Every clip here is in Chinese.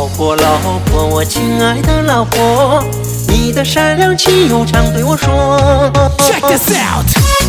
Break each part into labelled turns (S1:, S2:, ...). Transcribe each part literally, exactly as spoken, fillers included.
S1: 婆，老婆，我亲爱的老婆，你的善良气又常对我说
S2: Check this out。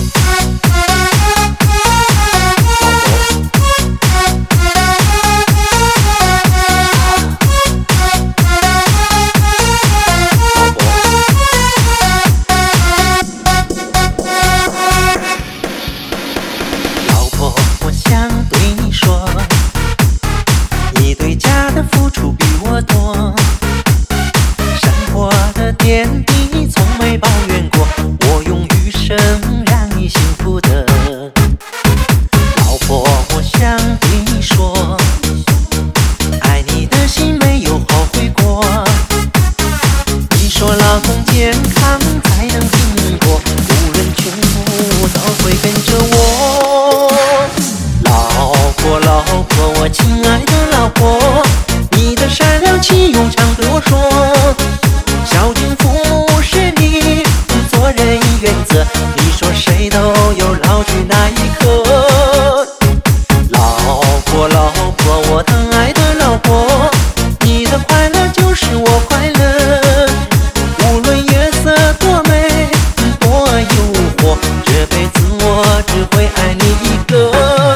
S1: 老婆，我想对你说，你对家的付出比我多，生活的点滴从没抱怨过，我用余生让你幸福的。老婆，我想对你说，爱你的心没有后悔过。你说老公健康才能拼搏，无论穷富都会跟着我。老婆，老婆，我亲爱的老婆，你的善良气又常对我说，孝敬父母是你做人原则，你说谁都有老去那一刻。老婆，老婆，我疼爱的老婆，你的快乐就是我快乐，无论月色多美多诱惑，这辈子我只会爱你一个。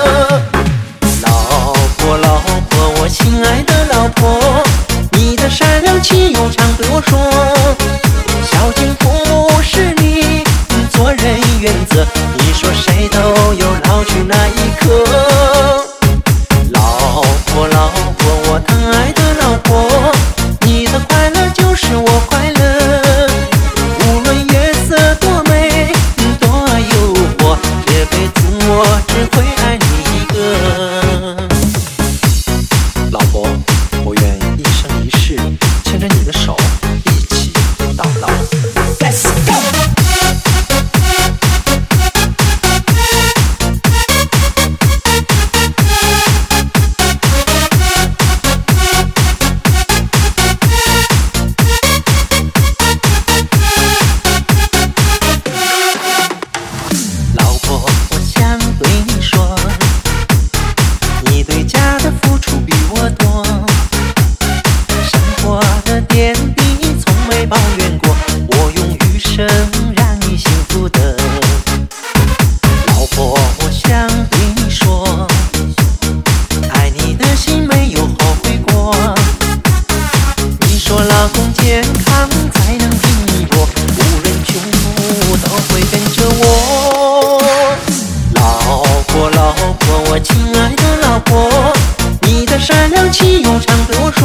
S1: 老婆，老婆，我亲爱的老婆，你的善良气又常对我说，孝敬父母是你做人原则，你说谁都有老去那一刻。老婆，老婆，我疼爱的老婆，你的快乐就是我快乐，无论月色多美多诱惑，这辈子我只会爱你一个。老婆，我愿一生一世牵着你的手一起到老。
S2: Let's go。
S1: 老婆，我想对你说，你对家的付出比我多，生活的点滴从没抱怨过，我用余生让你幸福的。老婆，我想对你说，爱你的心没有后悔过。你说老公健康才能拼搏，无论穷富都会跟着我。老婆，老婆，我亲爱的老婆，你的善良气又常对我说，